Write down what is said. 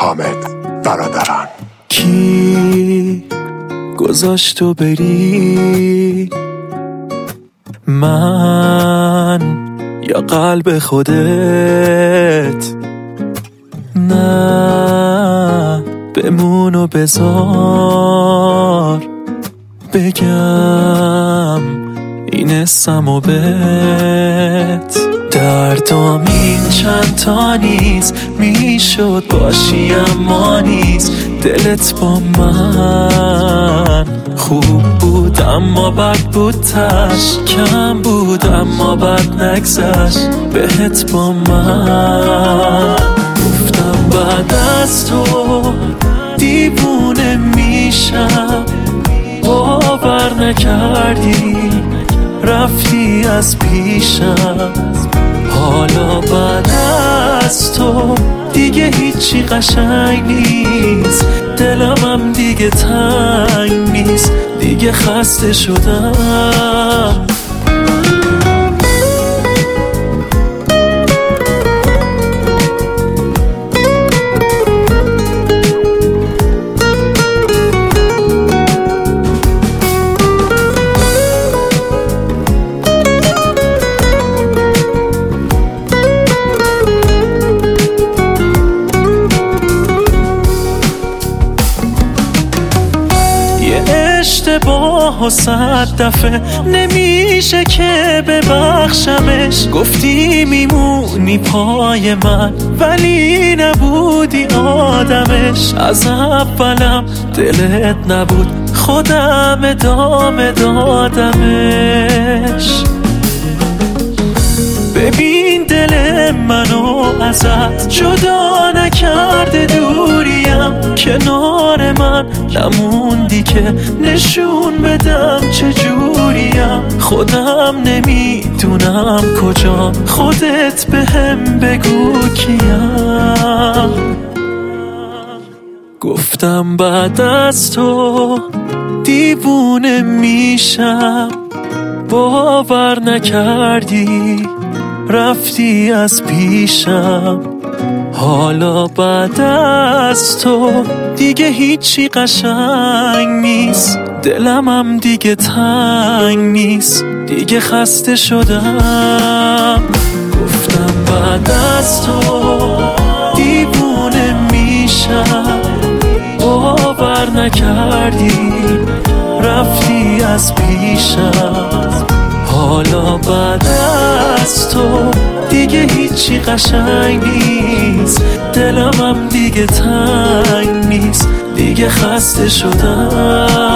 حامد برادران. کی گذاشت تو بری؟ من یا قلب خودت؟ نه بمون و بذار بگم این اسم و بهت. دردام این چند تا نیست، میشد باشی اما نیست. دلت با من خوب بود اما بد بود، تش کم بود اما بد نگذشت بهت با من. گفتم بعد از تو دیوونه میشم، باور نکردی رفتی از پیشم. حالا بعد از تو دیگه هیچی قشنگ نیست، دلمم دیگه تنگ نیست، دیگه خسته شدم. اشتباه و 100 دفعه نمیشه که ببخشمش. گفتی میمونی پای من ولی نبودی آدمش. از اولم دلت نبود، خودم ادامه دادمش. ببین دل منو ازت جدا نکرده، دوریم کنار من نموندی که نشون بدم چجوریم. خودم نمیدونم کجا، خودت بهم بگو کیم. گفتم بعد از تو دیوونه میشم، باور نکردی رفتی از پیشم. حالا بعد از تو دیگه هیچی قشنگ نیست، دلمم دیگه تنگ نیست، دیگه خسته شدم. گفتم بعد از تو دیوونه میشم، باور نکردی رفتی از پیشم. حالا بعد از تو دیگه هیچی قشنگ نیست، دلمم دیگه تنگ نیست، دیگه خسته شدم.